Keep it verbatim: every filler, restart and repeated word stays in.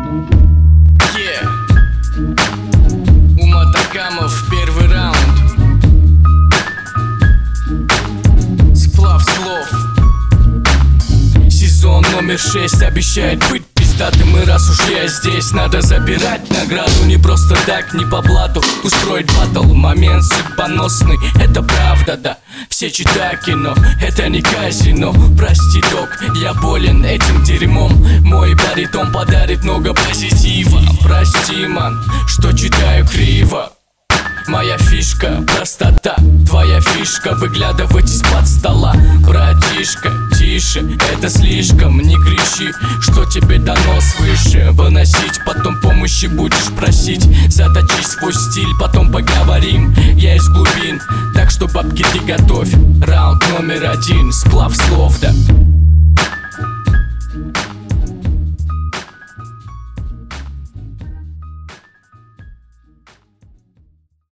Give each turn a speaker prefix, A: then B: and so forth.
A: Yeah. Уматакамов, первый раунд. Сплав слов. Сезон номер шесть обещает быть пиздатым. И раз уж я здесь, надо забирать награду. Не просто так, не по блату устроить батл. Момент судьбоносный, это правда, да. Все читают кино, это не казино. Прости, док, я болен этим дерьмом. Мой баритон подарит много позитива. Прости, ман, что читаю криво. Моя фишка — простота, твоя фишка — выглядывать из-под стола. Братишка, тише, это слишком. Не кричи, что тебе дано свыше. Выносить, потом помощи будешь просить. Заточи свой стиль, потом поговорим. Я из глубин, так что бабки ты готовь. Раунд номер один, сплав слов, да.